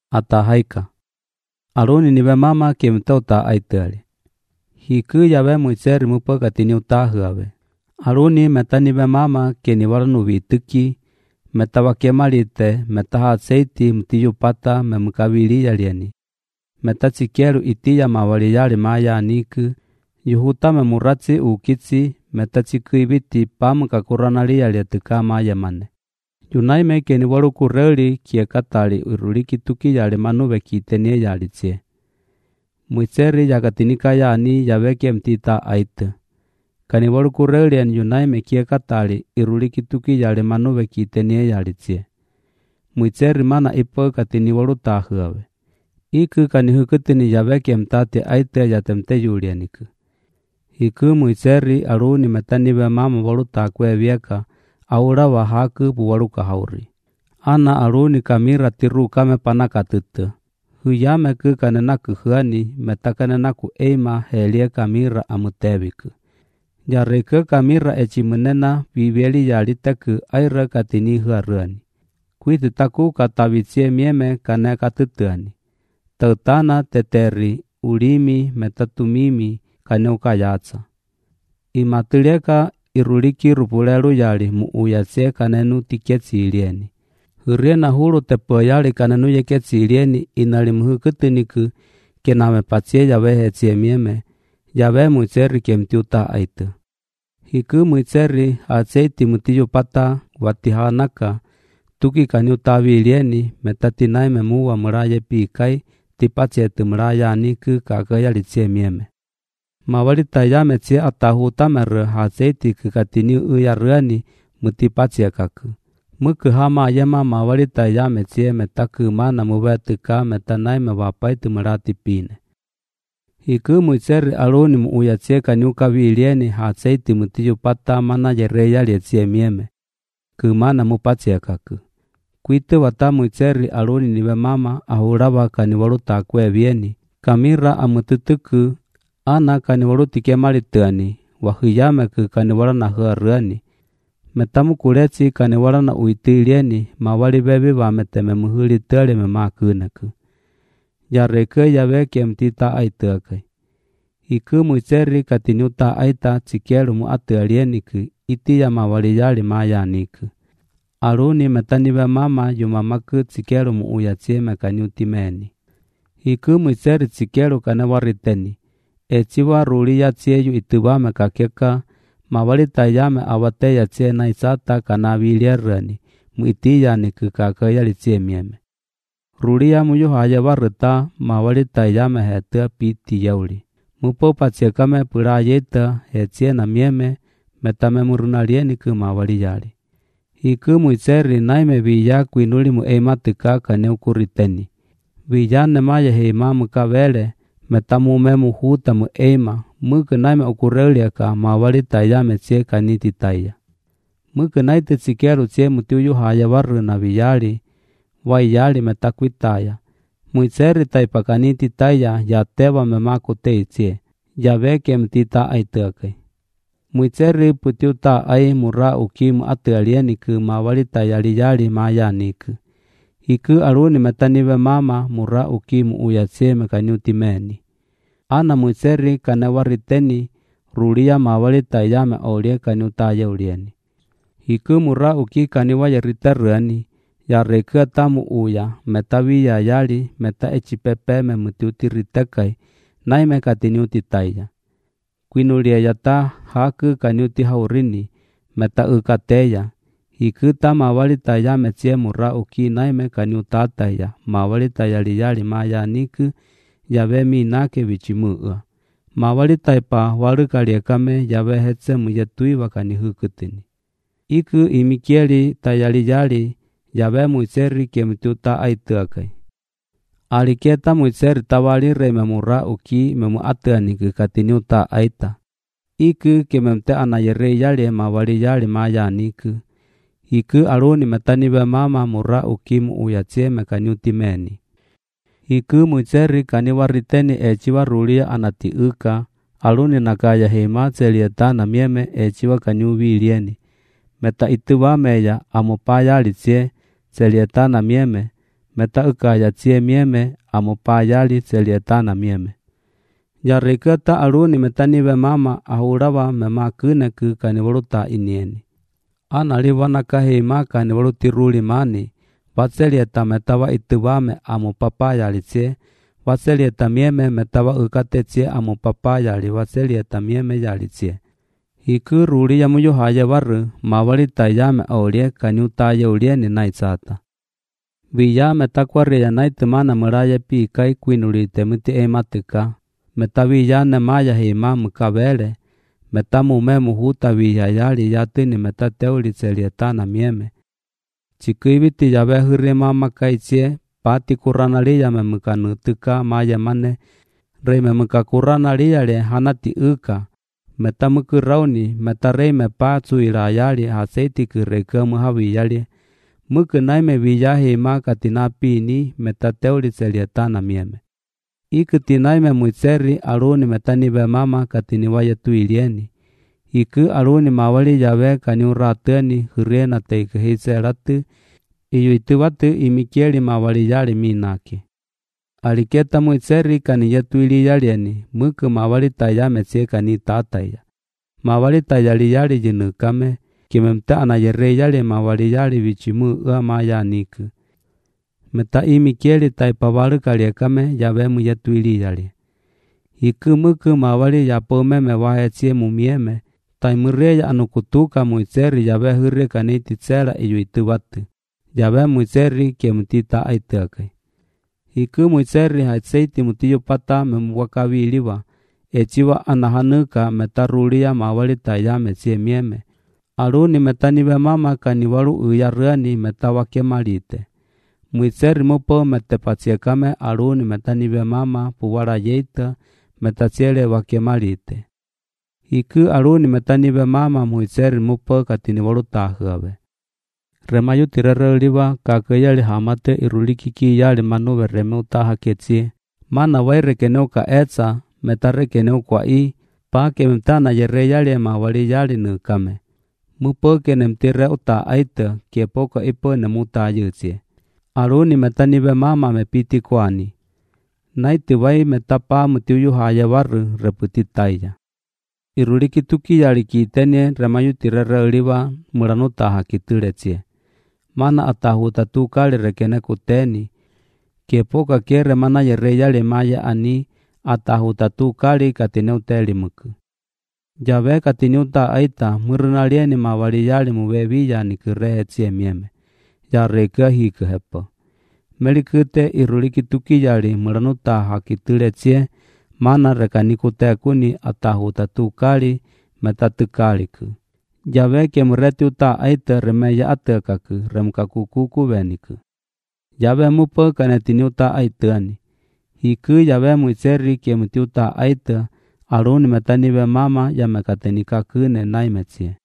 atahaika. Aroni niwe mama kemtauta aitali. Hiku yawe Moiseri mupa katini utahawe. Aroni meta niwe mama keni waranu vituki, meta wakemalite, meta hatseiti mtiyupata memukavili yalieni. Meta chikeru itiya mawali yali maya niku, yuhuta memuratsi ukitsi, meta chikuibiti pamukakuranali yalietuka maya mane. Yunaime keni warukureli kiekatali uruliki tuki yali manuwe kitenie yalitsie. Moiseri yakatinika yani yaweke mtita aita. Kani warukureli yunaime kiekatali uruliki tuki yali manuwe kitenie yalitsie. Moiseri mana ipo katini warutahawe. Iku kani hukutini yaweke mtate aita yatemte yulianiku. Hiku Moiseri Aroni metaniwe mama warutakwe vieka aura wahaku buwaruka hauri. Ana Aroni kamira tiru kame panakatutu. Huyame ku kanenaku huani metakanenaku eima helie kamira amutebiku. Yareke kamira echimunena viveli yaliteku aira katini huaruani. Kuitutaku katavitsie mieme kane katutuani. Tautana teteri ulimi metatumimi kaneukayatsa. Imatuleka iruliki rupulelu yali muuyatsie kanenu tiketsi ilieni. Huriena hulu tepo yali kanenu yeketsi ilieni inalimuhukutuniku kename patsie yawe hetsie mieme, yawe Moiseri kemtiuta aitu. Hiku Moiseri hatseiti mutiyupata watihanaka, tuki kaniutavi ilieni metatinai memuwa muraye pikai tipatsie tumuraya niku kakaya litsie mieme. Mawalita yametsie atahuta mere hatseiti kikatini uyaruani mutipatsie kaku. Muku hama yema mawalita yametsie metaku mana muwetuka metanai mewapai tumurati pine. Hiku Moiseri Aroni muuyatsie kaniukavi ilieni hatseiti mutiyupata mana yereya lietsie mieme. Kumana mupatsie kaku. Kuitu wata Moiseri Aroni niwe mama ahurawa kaniwarutakwe vieni. Kamira amututuku ana kaniwarutike malituani. Wahuyameku kaniwarana huaruani. Metamukuletsi kaniwarana uitilieni mawali bebi wameteme muhulitele memakuneku. Yareke yaweke mtita aitake. Hiku Moiseri katinuta aita chikelu mu atualieniku itiya mawali yali mayaniku. Aroni metaniwe mama yumamaku chikelu mu uyatsie mekaniutimeni. Hiku Moiseri chikelu kanewariteni. Echiwa ruli yatsie ituwa mekakeka mawalita yame awate yatsie na isata kanavilierani mu itiyaniku kakaya litsie mieme. Ruli ya muyuhaya warita mawalita yame hetua piti yauli. Mupopa chiekame purayeta hetsie na mieme metame murunalieniku mawali yali. Hiku Moiseri naime viya kuinuli mu eimatuka kaneukuriteni. Viya nemaya heima mukavele metamume muhuta mu eima muku naime ukureliaka mawalita yametsie kanititaya. Muku naite chikeru tsie mutiyuhaya waruna viyali waiyali metakuitaya. Moiseri taipa kanititaya yatewa memakuteitsie yaweke mtita aitake. Moiseri putiuta ai mura ukimu atualieniku mawalita yali mayaniku. Hiku Aroni metaniwe mama mura ukimu uyatsie mekaniutimeni. Ana Moiseri kanewariteni rulia mawalita yame olie kaniutaya ulieni. Hiku mura uki kaniwayariteruani yareke tamu uya metawiya yali meta echipepe memutiutiritekai naime katiniutitaya. Kuinulia yata haku kaniuti haurini meta ukateya. Hiku ta mawalita yametsie mura uki naime kaniutataya mawalita yali mayaniku yawe minake vichimua. Mawalita ipa warukaliekame yawe hetse muyetui wakanihukutini. Iku imikieli tayali yawe Moiseri kemtuta aituakai. Aliketa Moiseri tawali reme mura uki memu atuaniku katiniuta aita. Iku kememte anayere yali mawali yali mayaniku. Hiku Aroni metaniwe mama mura ukimu uyatsie mekaniutimeni. Hiku Moiseri kaniwariteni echiwa rulia anati uka. Aroni nakaya hema celieta na mieme echiwa kaniuvilieni. Meta ituwa meya amupaya litsie celieta na mieme meta ukaya tsie mieme amupayali selietana mieme. Yarikata Aruni metanive mama ahurawa memakune ku kanivoluta inieni. Analiwana kahima kanivolutiruli mani, vaselieta metawa ituvame amupapayali tsie, vaselieta mieme metawa ukate tsie amupapayali vaselieta mieme yali tsie. Hiku ruli yamuyuhaya varu, mavalita yame olie kaniutaye ulieni naitsata. Viyame takwaria naitumana muraya pikai kuinulite muti ematika, metaviyane maya hima mukavele, metamume muhuta viyayali yatini metateuli selietana mieme. Chikuiviti yabe hurri mama kaitsie, pati kuranaliyame mukanutuka maya mane, reime mukakuranaliyale hanati uka, metamukurauni metareime patsu ilayali haseiti kureka muhaviyali, muku naime viyahi makatina pini metateuli selietana mieme. Iku naime muitseri Aruni metanive mama katiniwaya tuilieni. Iku Aruni mawali yabe kaniurateni huriena teikehiseratu, iyuituvatu imikieli mawali yali minaki. Aliketa muitseri kaniyatuiliyalieni, muku mawali tayame tsie kanitataya. Mawali tayali yali jinukame, kimemta anayere yali mawali yali vichimu uamaya niku. Meta imikieli taipavalu kaliekame yabe muyatuiliyali. Iku muku mawali yapome mewahe tsie mumieme, taimureya anukutuka muitseri yabe hurri kanititsela iyuituvatu. Yabe muitseri kiemutita aitake. Iku muitseri haitseiti mutiyupata memuwakaviliwa, echiwa anahanuka metarulia mawali tayame tsie mieme. Aruni metanive mama kaniwalu uyaruani metawakemalite. Muitseri mupo metepatsiekame Aruni metanive mama puwala yeita metatsiele wakemalite. Iku Aruni metanive mama muitseri mupo katiniwalu tahuave. Remayu tirereliwa kakeyali hamate irulikiki yali manuve remeutaha ketsie. Mana wairekeneu ka etsa, metarekeneu kwa pake mtana yere yali mawali yali nukame. Mupo kenemtire uta aita kiepoko ipo nemuta yutsie. Aruni metanive mama mepiti kwani. Naiti wai metapa mutiuyuhaya waru reputitaya. Irulikituki yali kitenie remayu tirereliwa muranutaha kituletsie. Mana atahuta tukali rekene kuteni, kiepoka kere mana yere yali maya ani atahuta tukali katineu muku. Jabe katineuta aita murunalieni mawali yali mubebiya nikurehe tsie mieme, yareka hiku hepo. Melikute irulikituki yali muranuta hakitule tsie, mana rekanikute kuni atahuta tukali metatukaliku. Jabe ke mureti uta aita remeya atekaku remkakukuku veniku. Jabe mupo kanetini uta aitani. Hiku jabe muitseri ke muti uta aita Aruni metanive mama yamekatenika kune naimetsie.